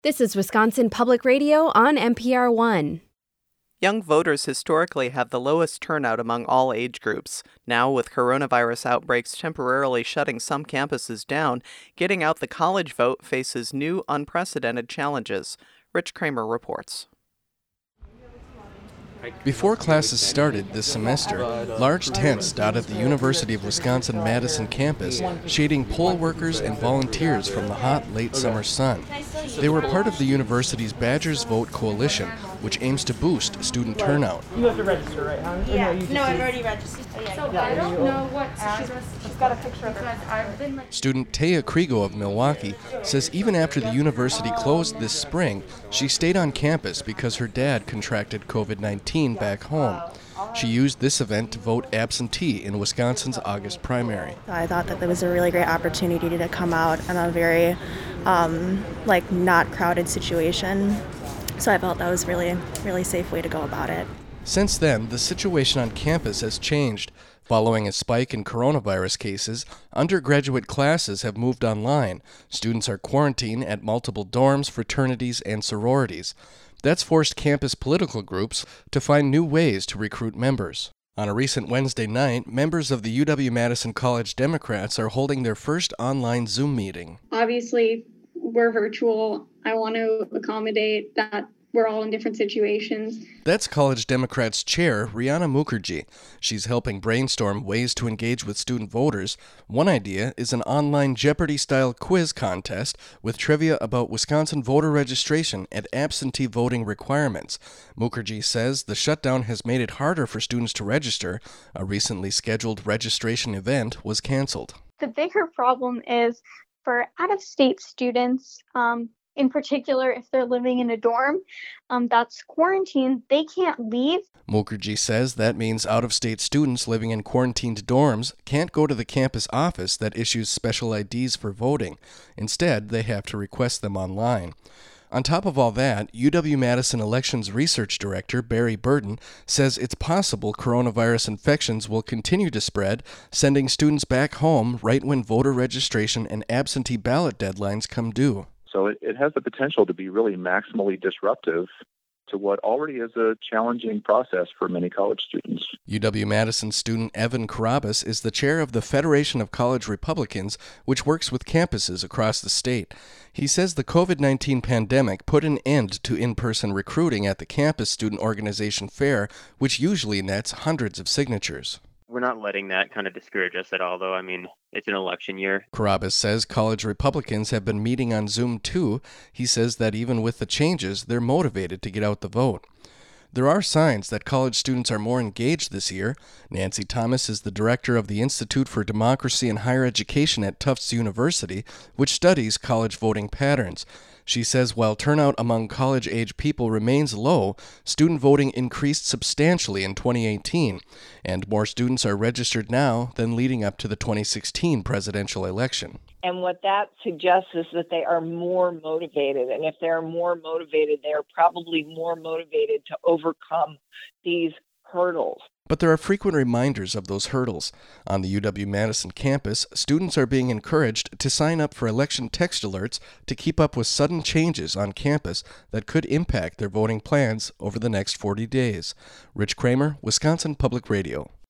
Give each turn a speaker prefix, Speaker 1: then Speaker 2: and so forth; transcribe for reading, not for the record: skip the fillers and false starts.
Speaker 1: This is Wisconsin Public Radio on NPR One.
Speaker 2: Young voters historically have the lowest turnout among all age groups. Now, with coronavirus outbreaks temporarily shutting some campuses down, getting out the college vote faces new, unprecedented challenges. Rich Kramer reports.
Speaker 3: Before classes started this semester, large tents dotted the University of Wisconsin-Madison campus, shading poll workers and volunteers from the hot, late summer sun. They were part of the university's Badgers Vote Coalition, which aims to boost student turnout.
Speaker 4: You have to register, right, hon?
Speaker 5: Yeah, no, I've already registered.
Speaker 4: So I don't know what she's got a picture of her.
Speaker 3: Student Taya Krigo of Milwaukee says even after the university closed this spring, she stayed on campus because her dad contracted COVID-19 back home. She used this event to vote absentee in Wisconsin's August primary.
Speaker 6: I thought that there was a really great opportunity to come out in a very, not crowded situation. So I felt that was really safe way to go about it.
Speaker 3: Since then, the situation on campus has changed. Following a spike in coronavirus cases, undergraduate classes have moved online. Students are quarantined at multiple dorms, fraternities, and sororities. That's forced campus political groups to find new ways to recruit members. On a recent Wednesday night, members of the UW-Madison College Democrats are holding their first online Zoom meeting.
Speaker 7: Obviously, we're virtual. I want to accommodate that we're all in different situations.
Speaker 3: That's College Democrats Chair Rihanna Mukherjee. She's helping brainstorm ways to engage with student voters. One idea is an online Jeopardy-style quiz contest with trivia about Wisconsin voter registration and absentee voting requirements. Mukherjee says the shutdown has made it harder for students to register. A recently scheduled registration event was canceled.
Speaker 8: The bigger problem is for out-of-state students, in particular, if they're living in a dorm that's quarantined, they can't leave.
Speaker 3: Mukherjee says that means out-of-state students living in quarantined dorms can't go to the campus office that issues special IDs for voting. Instead, they have to request them online. On top of all that, UW-Madison Elections Research Director Barry Burton says it's possible coronavirus infections will continue to spread, sending students back home right when voter registration and absentee ballot deadlines come due.
Speaker 9: So it has the potential to be really maximally disruptive to what already is a challenging process for many college students.
Speaker 3: UW-Madison student Evan Carabas is the chair of the Federation of College Republicans, which works with campuses across the state. He says the COVID-19 pandemic put an end to in-person recruiting at the campus student organization fair, which usually nets hundreds of signatures.
Speaker 10: We're not letting that kind of discourage us at all, though. I mean, it's an election year.
Speaker 3: Carabas says college Republicans have been meeting on Zoom, too. He says that even with the changes, they're motivated to get out the vote. There are signs that college students are more engaged this year. Nancy Thomas is the director of the Institute for Democracy and Higher Education at Tufts University, which studies college voting patterns. She says while turnout among college-age people remains low, student voting increased substantially in 2018, and more students are registered now than leading up to the 2016 presidential election.
Speaker 11: And what that suggests is that they are more motivated. And if they're more motivated, they are probably more motivated to overcome these hurdles.
Speaker 3: But there are frequent reminders of those hurdles. On the UW-Madison campus, students are being encouraged to sign up for election text alerts to keep up with sudden changes on campus that could impact their voting plans over the next 40 days. Rich Kramer, Wisconsin Public Radio.